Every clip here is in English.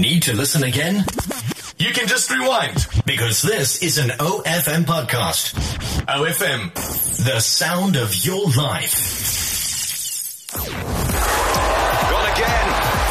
Need to listen again? You can just rewind, because this is an OFM podcast. OFM, the sound of your life. Gone again,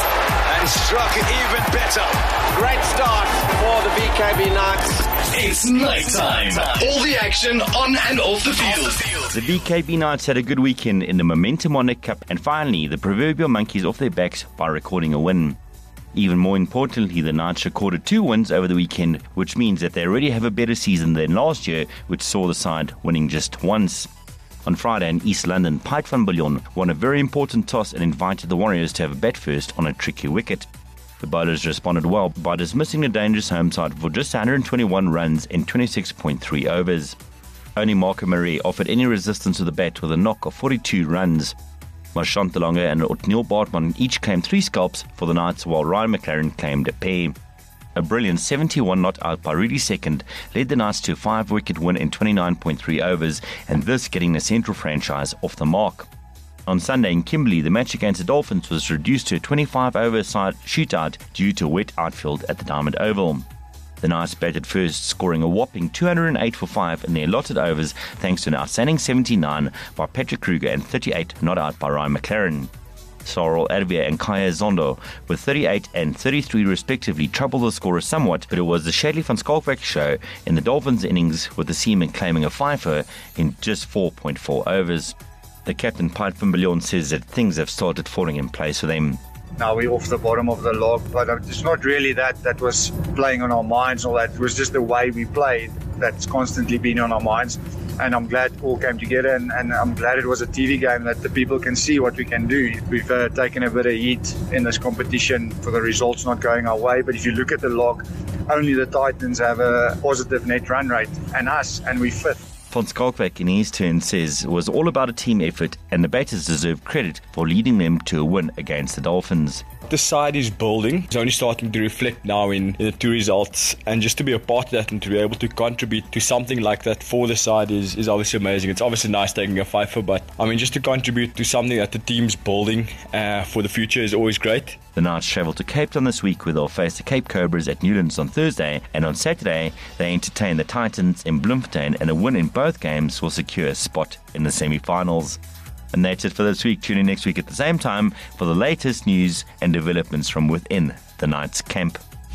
and struck even better. Great start for the VKB Knights. It's night time. All the action on and off the field. The VKB Knights had a good weekend in the Momentum Monarch Cup, and finally the proverbial monkeys off their backs by recording a win. Even more importantly, the Knights recorded 2 wins over the weekend, which means that they already have a better season than last year, which saw the side winning just once. On Friday in East London, Piet van Biljon won a very important toss and invited the Warriors to have a bat first on a tricky wicket. The bowlers responded well by dismissing the dangerous home side for just 121 runs in 26.3 overs. Only Marco Marie offered any resistance to the bat with a knock of 42 runs. Marchant de Lange and Otniel Bartman each claimed 3 scalps for the Knights, while Ryan McLaren claimed a pair. A brilliant 71 not out by Rudy Second led the Knights to a 5-wicket win in 29.3 overs, and this getting the Central franchise off the mark. On Sunday in Kimberley, the match against the Dolphins was reduced to a 25-over side shootout due to a wet outfield at the Diamond Oval. The Knights batted first, scoring a whopping 208 for 5 in their allotted overs thanks to an outstanding 79 by Patrick Kruger and 38 not out by Ryan McLaren. Sarel Advia and Kaya Zondo with 38 and 33 respectively troubled the scorer somewhat, but it was the Shadley van Schalkwyk show in the Dolphins innings, with the seaman claiming a fifer in just 4.4 overs. The captain Piet van Biljon says that things have started falling in place for them. Now we're off the bottom of the log, but it's not really that was playing on our minds or that. It was just the way we played that's constantly been on our minds. And I'm glad it all came together, and I'm glad it was a TV game that the people can see what we can do. We've taken a bit of heat in this competition for the results not going our way, but if you look at the log, only the Titans have a positive net run rate, and us, and we're 5th. Van Schalkwyk in his turn says it was all about a team effort, and the batters deserve credit for leading them to a win against the Dolphins. The side is building. It's only starting to reflect now in the 2 results, and just to be a part of that and to be able to contribute to something like that for the side is obviously amazing. It's obviously nice taking a fifer, but just to contribute to something that the team's building for the future is always great. The Knights travel to Cape Town this week, where they'll face the Cape Cobras at Newlands on Thursday, and on Saturday they entertain the Titans in Bloemfontein, and a win in both games will secure a spot in the semi-finals. And that's it for this week. Tune in next week at the same time for the latest news and developments from within the Knights camp.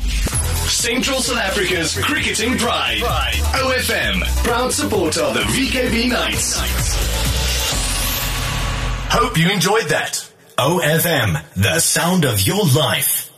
Central South Africa's cricketing pride. OFM, proud supporter of the VKB Knights. Hope you enjoyed that. OFM, the sound of your life.